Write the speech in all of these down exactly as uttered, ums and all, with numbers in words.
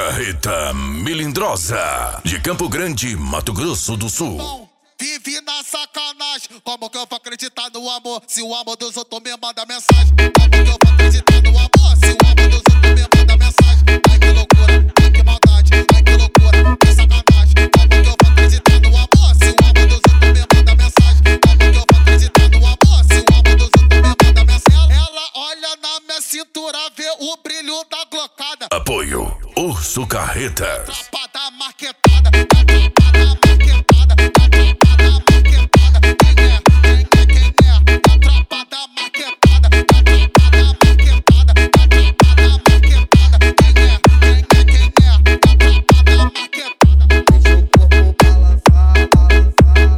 Carreta Melindrosa, de Campo Grande, Mato Grosso do Sul. Vive na sacanagem, como que eu vou acreditar no amor se o amor dos outros me manda mensagem? Como que eu vou acreditar no amor se o amor dos outros me manda mensagem? Ai que loucura, ai que maldade, ai que loucura, que sacanagem. Como que eu vou acreditar no amor se o amor dos outros me manda mensagem? Como que eu vou acreditar no amor se o amor dos outros me manda mensagem? Ela olha na minha cintura, vê o brilho da glocada. Apoio Urso Carretas. Tropa da marquetada, a tropa da marquetada, a tropa da marquetada. Quem é? Quem é? Quem é? A tropa da marquetada, a tropa da marquetada, a tropa da marquetada. Quem é? Quem é? Quem é? A tropa da marquetada. Deixa o corpo balançar, balançar,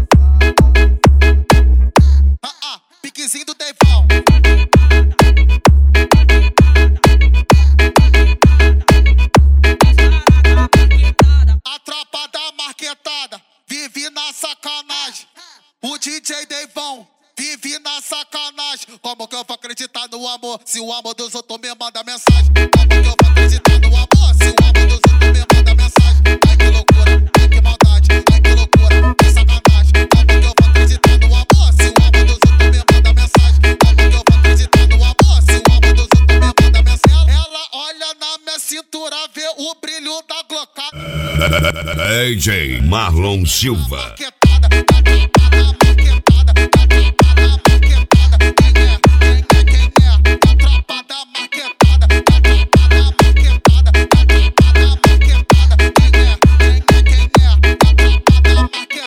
balançar. Ah, ah, piquezinho do Deivão. Vive na sacanagem, o D J Deivão vive na sacanagem. Como que eu vou acreditar no amor se o amor dos outros me manda mensagem? Como que eu vou acreditar no amor se o amor dos outros me manda mensagem? Ai que loucura, ai que maldade, ai que loucura, que sacanagem. Como que eu vou acreditar no amor se o amor dos outros me manda mensagem? Como que eu vou acreditar no amor se o amor dos outros me manda mensagem? Ela olha na minha cintura, vê o brilho da glocada. D J Marlon Silva.